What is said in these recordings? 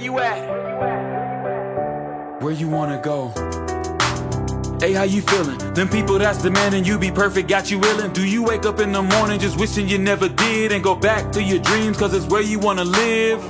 you at? Where you wanna go? Hey, how you feeling? Them people that's demanding you be perfect got you illin'? Do you wake up in the morning just wishing you never did and go back to your dreams cause it's where you wanna live?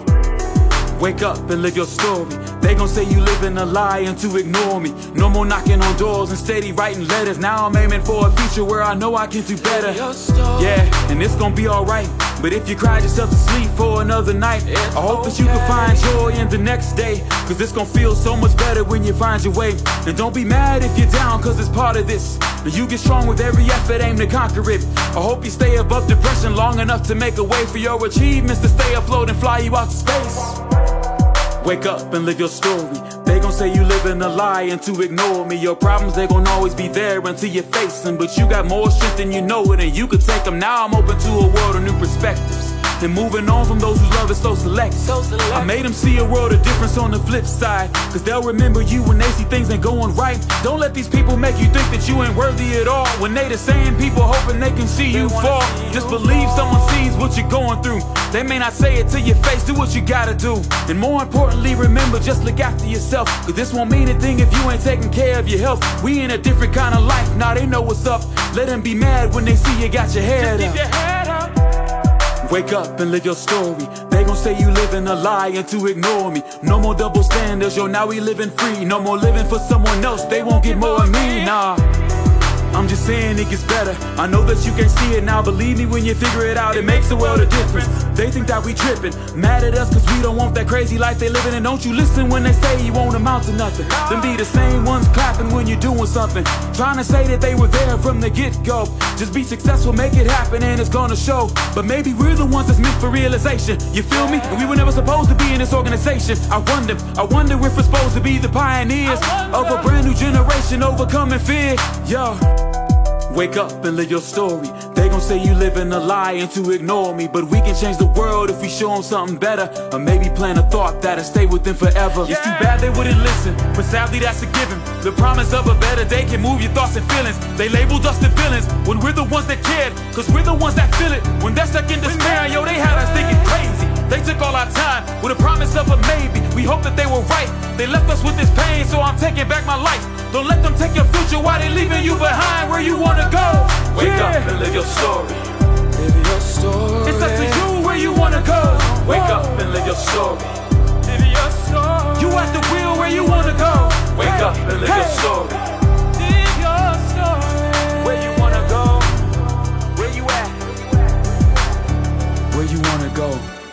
Wake up and live your story. They gon' say you living a lie and to ignore me. No more knocking on doors and steady writing letters. Now I'm aiming for a future where I know I can do better. Yeah, and it's gon' be alright. But if you cried yourself to sleep for another night, I hope that you can find joy in the next day. Cause it's gon' feel so much better when you find your way. And don't be mad if you're down cause it's part of this. And you get strong with every effort, aim to conquer it. I hope you stay above depression long enough to make a way for your achievements to stay afloat and fly you out to space. Wake up and live your story. They gon' say you living a lie and to ignore me. Your problems, they gon' always be there until you face them. But you got more strength than you know it and you could take them. Now I'm open to a world of new perspectives and moving on from those whose love is so select. I made them see a world of difference on the flip side. Cause they'll remember you when they see things ain't going right. Don't let these people make you think that you ain't worthy at all, when they the same people hoping they can see you fall. Just believe someone sees what you're going through. They may not say it to your face, do what you gotta do. And more importantly, remember, just look after yourself. Cause this won't mean a thing if you ain't taking care of your health. We in a different kind of life, now they know what's up. Let them be mad when they see you got your head up. Wake up and live your story. They gon' say you living a lie and to ignore me. No more double standards, yo, now we living free. No more living for someone else, they won't get more of me, nah. I'm just saying it gets better. I know that you can't see it now. Believe me when you figure it out, it makes a world of difference. They think that we tripping, mad at us cause we don't want that crazy life they living. And don't you listen when they say you won't amount to nothing. Them be the same ones clapping when you're doing something, trying to say that they were there from the get-go. Just be successful, make it happen and it's gonna show. But maybe we're the ones that's meant for realization. You feel me? And we were never supposed to be in this organization. I wonder if we're supposed to be the pioneers of a brand new generation overcoming fear. Yo, wake up and live your story. They gon' say you living a lie and to ignore me. But we can change the world if we show them something better. Or maybe plant a thought that'll stay with them forever. It's too bad they wouldn't listen, but sadly that's a given. The promise of a better day can move your thoughts and feelings. They labeled us the villains when we're the ones that cared. Cause we're the ones that feel it. When they're stuck in despair, yo, they had us thinking crazy. They took all our time with a promise of a maybe. We hope that they were right. They left us with this pain, so I'm taking back my life. Don't let them take your future while they leaving you behind where you wanna go. Wake up and live your story. Live your story. It's up to you where you wanna go. Wake up and live your story. Live your story. You at the wheel where you wanna go. Wake up and live your story. Live your story. Where you wanna go. Where you at? Where you wanna go.